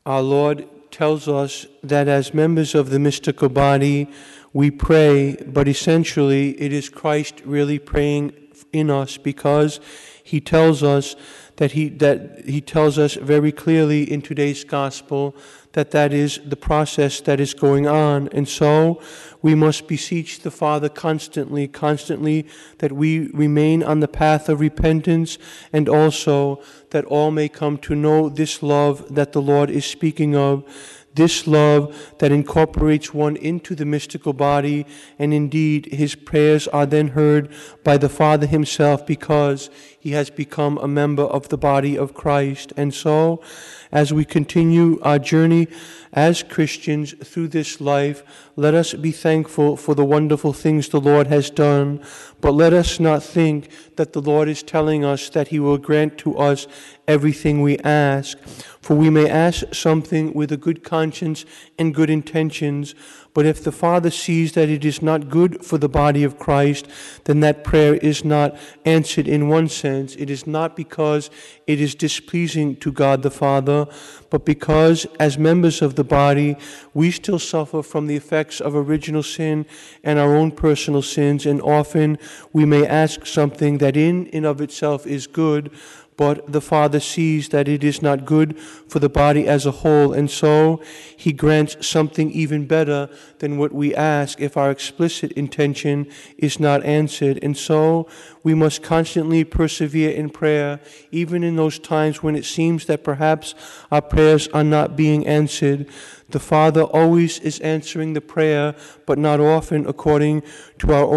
Our Lord tells us that as members of the mystical body, we pray, but essentially it is Christ really praying in us, because he tells us that he tells us very clearly in today's gospel that is the process that is going on. And so we must beseech the Father constantly that we remain on the path of repentance, and also that all may come to know this love that the Lord is speaking of, this love that incorporates one into the mystical body, and indeed his prayers are then heard by the Father himself, because he has become a member of the body of Christ. And so, as we continue our journey as Christians through this life, let us be thankful for the wonderful things the Lord has done, but let us not think that the Lord is telling us that he will grant to us everything we ask. For we may ask something with a good conscience and good intentions, but if the Father sees that it is not good for the body of Christ, then that prayer is not answered in one sense. It is not because it is displeasing to God the Father, but because as members of the body, we still suffer from the effects of original sin and our own personal sins, and often we may ask something that in and of itself is good, but the Father sees that it is not good for the body as a whole, and so he grants something even better than what we ask if our explicit intention is not answered. And so we must constantly persevere in prayer, even in those times when it seems that perhaps our prayers are not being answered. The Father always is answering the prayer, but not often according to our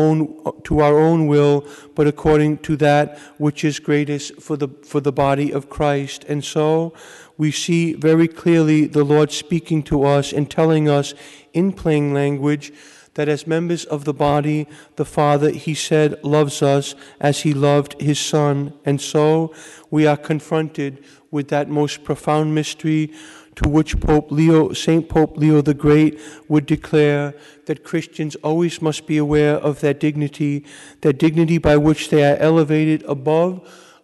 own will, but according to that which is greatest for the body of Christ. And so we see very clearly the Lord speaking to us and telling us in plain language that as members of the body, the Father, he said, loves us as he loved his Son. And so we are confronted with that most profound mystery, to which St. Pope Leo the Great would declare that Christians always must be aware of that dignity by which they are elevated above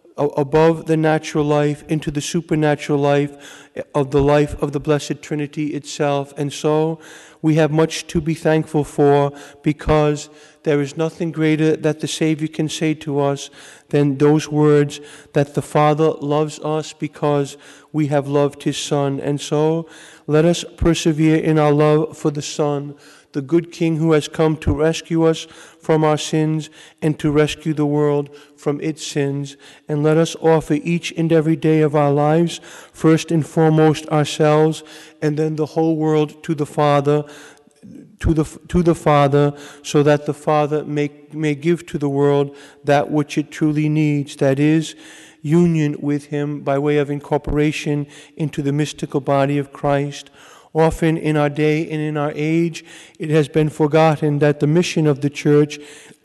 the natural life into the supernatural life of the Blessed Trinity itself. And so we have much to be thankful for, because there is nothing greater that the Savior can say to us than those words that the Father loves us because we have loved his Son. And so let us persevere in our love for the Son, the good King who has come to rescue us from our sins and to rescue the world from its sins. And let us offer each and every day of our lives, first and foremost ourselves, and then the whole world to the Father, so that the Father may give to the world that which it truly needs, that is, union with him by way of incorporation into the mystical body of Christ. Often in our day and in our age, it has been forgotten that the mission of the Church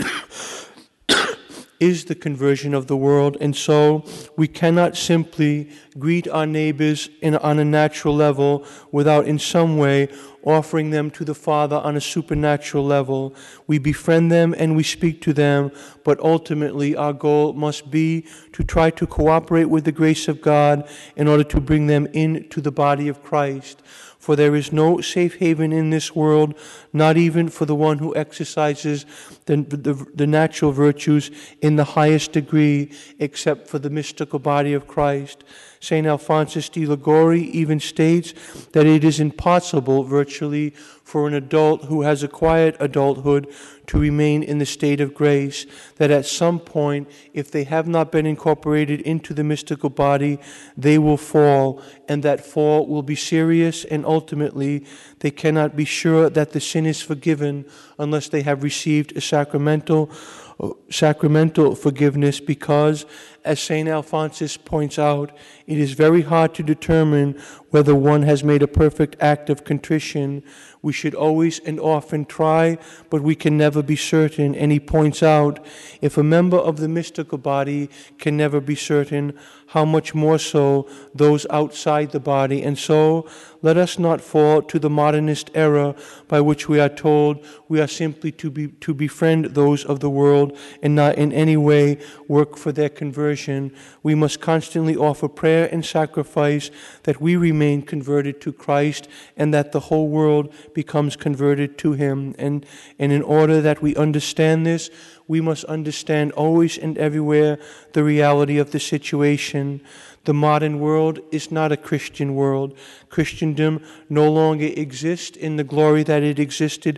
is the conversion of the world, and so we cannot simply greet our neighbors on a natural level without in some way offering them to the Father on a supernatural level. We befriend them and we speak to them, but ultimately our goal must be to try to cooperate with the grace of God in order to bring them into the body of Christ. For there is no safe haven in this world, not even for the one who exercises the natural virtues in the highest degree, except for the mystical body of Christ. St. Alphonsus de Liguori even states that it is impossible, virtually, for an adult who has acquired adulthood to remain in the state of grace, that at some point, if they have not been incorporated into the mystical body, they will fall, and that fall will be serious, and ultimately they cannot be sure that the sin is forgiven unless they have received a sacramental forgiveness, because, as St. Alphonsus points out, it is very hard to determine whether one has made a perfect act of contrition. We should always and often try, but we can never be certain. And he points out, if a member of the mystical body can never be certain, how much more so those outside the body. And so let us not fall to the modernist error by which we are told we are simply to befriend those of the world and not in any way work for their conversion conversion, we must constantly offer prayer and sacrifice that we remain converted to Christ and that the whole world becomes converted to Him. And in order that we understand this, we must understand always and everywhere the reality of the situation. The modern world is not a Christian world. Christendom no longer exists in the glory that it existed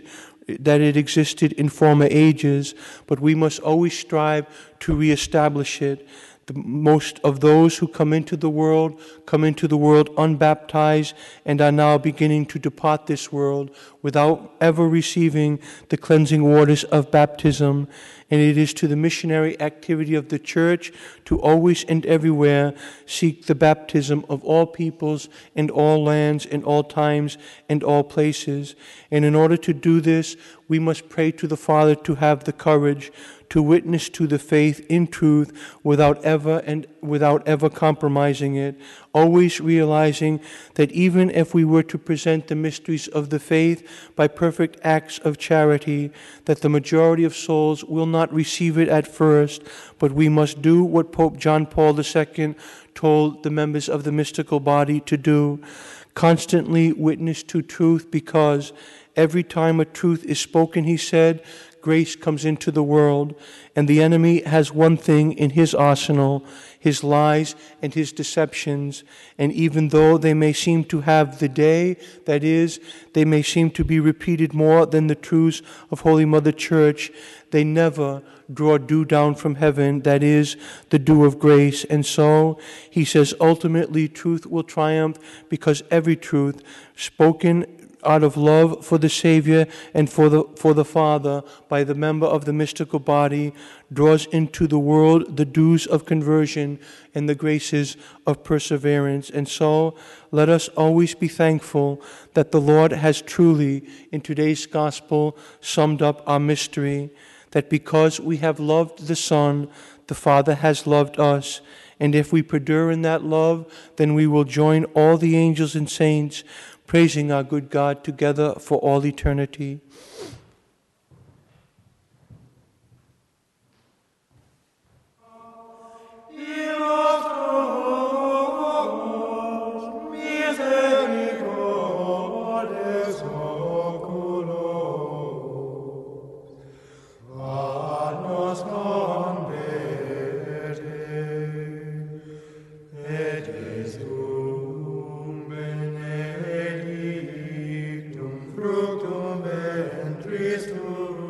in former ages, but we must always strive to reestablish it. Most of those who come into the world unbaptized and are now beginning to depart this world without ever receiving the cleansing waters of baptism. And it is to the missionary activity of the Church to always and everywhere seek the baptism of all peoples and all lands and all times and all places. And in order to do this, we must pray to the Father to have the courage to witness to the faith in truth without ever compromising it, always realizing that even if we were to present the mysteries of the faith by perfect acts of charity, that the majority of souls will not receive it at first, but we must do what Pope John Paul II told the members of the mystical body to do: constantly witness to truth, because every time a truth is spoken, he said, grace comes into the world, and the enemy has one thing in his arsenal: his lies and his deceptions. And even though they may seem to have the day, that is, they may seem to be repeated more than the truths of Holy Mother Church, they never draw dew down from heaven, that is, the dew of grace. And so, he says, ultimately truth will triumph, because every truth spoken out of love for the Savior and for the Father by the member of the mystical body draws into the world the dews of conversion and the graces of perseverance. And so let us always be thankful that the Lord has truly, in today's gospel, summed up our mystery, that because we have loved the Son, the Father has loved us. And if we perdure in that love, then we will join all the angels and saints praising our good God together for all eternity. Fructum ventris tuum,